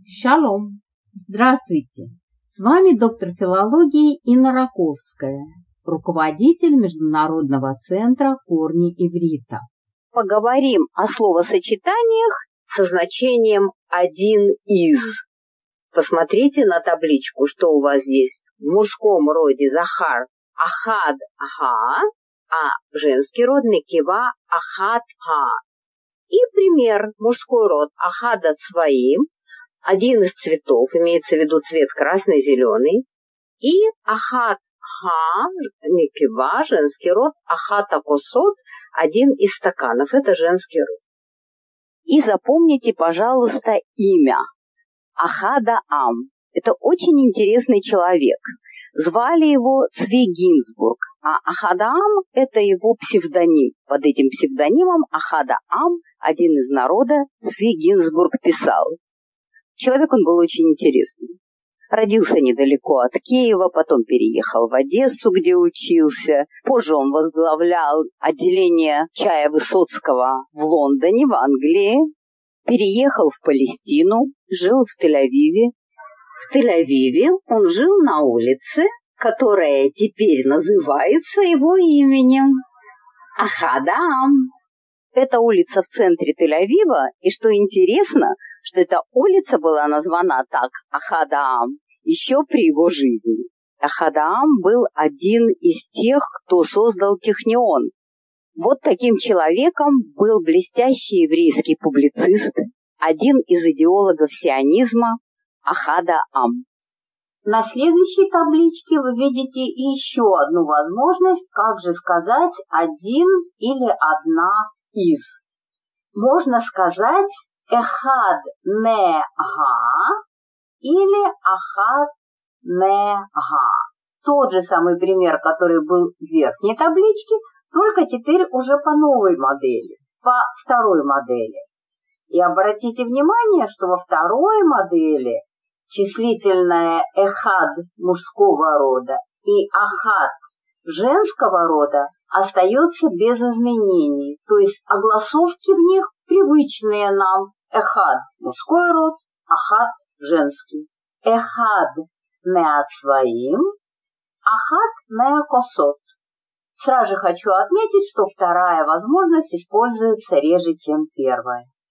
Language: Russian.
Шалом! Здравствуйте! С вами доктор филологии Инна Раковская, руководитель Международного центра «Корни иврита». Поговорим о словосочетаниях со значением «один из». Посмотрите на табличку, что у вас здесь. В мужском роде захар ахад ха, а женский род некива ахат ха. И пример: мужской род ахада цваим, один из цветов, имеется в виду цвет красный-зеленый, и ахат ха, некива, женский род, ахата косот, один из стаканов, это женский род. И запомните, пожалуйста, имя. Ахада Ам. Это очень интересный человек. Звали его Цви Гинзбург, а Ахада Ам – это его псевдоним. Под этим псевдонимом Ахада Ам один из народа Цви Гинзбург писал. Человек он был очень интересный. Родился недалеко от Киева, потом переехал в Одессу, где учился. Позже он возглавлял отделение чая Высоцкого в Лондоне, в Англии. Переехал в Палестину, жил в Тель-Авиве. В Тель-Авиве он жил на улице, которая теперь называется его именем – Ахада Ам. Это улица в центре Тель-Авива, и что интересно, что эта улица была названа так Ахада Ам еще при его жизни. Ахада Ам был один из тех, кто создал Технион. Вот таким человеком был блестящий еврейский публицист, один из идеологов сионизма Ахада Ам. На следующей табличке вы видите еще одну возможность, как же сказать один или одна из. Можно сказать эхад мега или ахад мега. Тот же самый пример, который был в верхней табличке, только теперь уже по новой модели, по второй модели. И обратите внимание, что во второй модели числительное эхад мужского рода и ахад женского рода остается без изменений, то есть огласовки в них привычные нам. Эхад мужской род, ахад женский. Эхад меацваим, ахад меакосот. Сразу же хочу отметить, что вторая возможность используется реже, чем первая.